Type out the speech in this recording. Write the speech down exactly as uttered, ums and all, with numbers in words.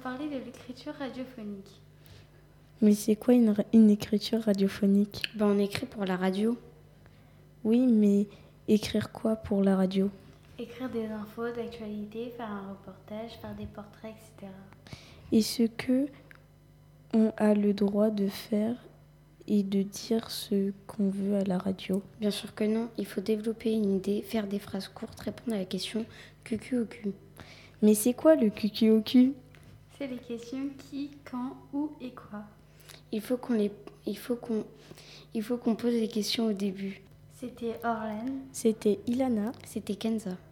parler de l'écriture radiophonique. Mais c'est quoi une, une écriture radiophonique? Ben, on écrit pour la radio. Oui, mais écrire quoi pour la radio? Écrire des infos d'actualité, faire un reportage, faire des portraits, et cetera. Est-ce que on a le droit de faire et de dire ce qu'on veut à la radio? Bien sûr que non, il faut développer une idée, faire des phrases courtes, répondre à la question Q Q au Q. Mais c'est quoi le Q Q O Q? C'est les questions qui, quand, où et quoi. Il faut qu'on les... il faut qu'on... il faut qu'on pose les questions au début. C'était Orlane. C'était Ilana. C'était Kenza.